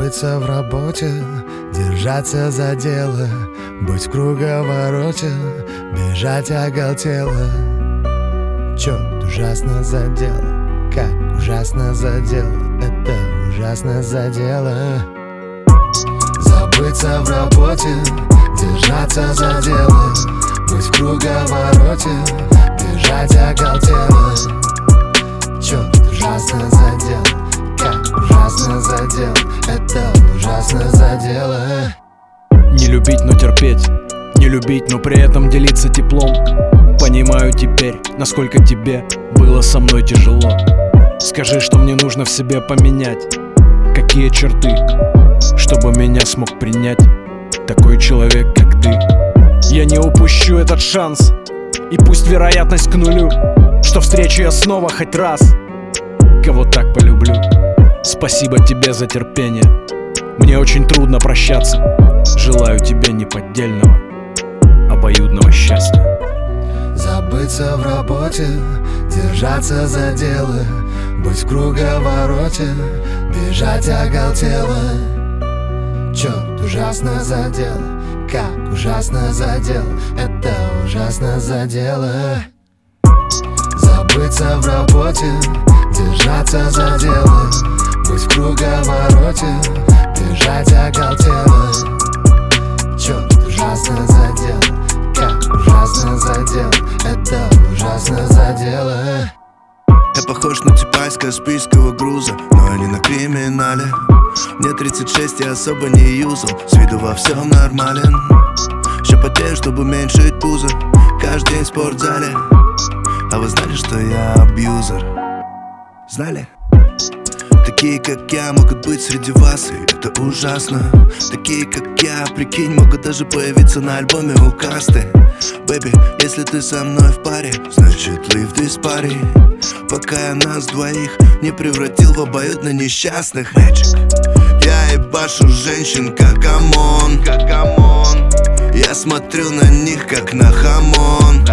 Забыться в работе, держаться за дело, быть в круговороте, бежать оголтело. Черт, ужасно задело, как ужасно задело, это ужасно задело. Забыться в работе, держаться за дело, быть в круговороте, бежать оголтело. Черт, ужасно задело, как ужасно задело, это ужасно задело. Не любить, но терпеть, не любить, но при этом делиться теплом. Понимаю теперь, насколько тебе было со мной тяжело. Скажи, что мне нужно в себе поменять, какие черты, чтобы меня смог принять такой человек, как ты. Я не упущу этот шанс, и пусть вероятность к нулю, что встречу я снова хоть раз кого так полюблю. Спасибо тебе за терпение, мне очень трудно прощаться. Желаю тебе неподдельного, обоюдного счастья. Забыться в работе, держаться за дело, быть в круговороте, бежать оголтело. Черт, ужасно задело, как ужасно задело, это ужасно задело. Забыться в работе, держаться за дело, быть в круговороте, бежать оголтело. Черт, ужасно задело, как ужасно задело, это ужасно задело. Я похож на типа из каспийского груза, но я не на криминале. Мне 36, я особо не юзал, с виду во всем нормален. Ща потею, чтобы уменьшить пузо, каждый день в спортзале. А вы знали, что я абьюзер? Знали? Такие, как я, могут быть среди вас, и это ужасно. Такие, как я, прикинь, могут даже появиться на альбоме у Касты. Бэби, если ты со мной в паре, значит live this party. Пока я нас двоих не превратил в обоюдно несчастных. Magic. Я ебашу женщин, как ОМОН. Я смотрю на них, как на хамон.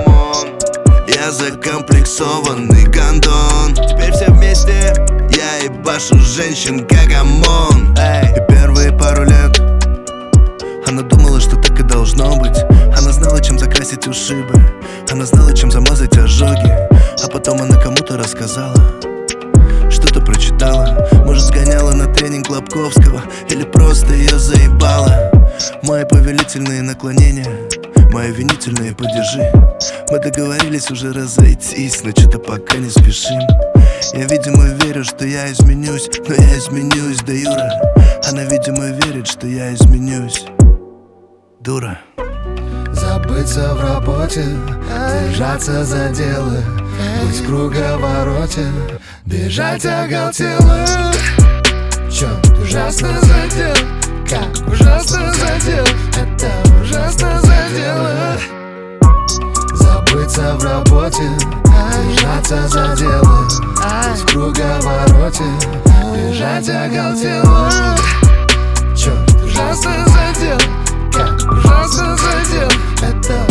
Я закомплексованный гондон. Теперь все вместе. Я ебашу женщин, как ОМОН. И первые пару лет она думала, что так и должно быть. Она знала, чем закрасить ушибы, она знала, чем замазать ожоги. А потом она кому-то рассказала, что-то прочитала. Может, сгоняла на тренинг Лобковского, или просто ее заебала. Мои повелительные наклонения, мои винительные падежи. Мы договорились уже разойтись, но что-то пока не спешим. Я, видимо, верю, что я изменюсь, но я изменюсь, да Юра. Она, видимо, верит, что я изменюсь, дура. Забыться в работе, держаться за дело, быть в круговороте, бежать оголтело. Черт, ужасно задел, как ужасно задел, это ужасно задело. Забыться в работе, держаться за дело, быть в круговороте, бежать оголтело. Черт, ужасно задел, как ужасно задел, это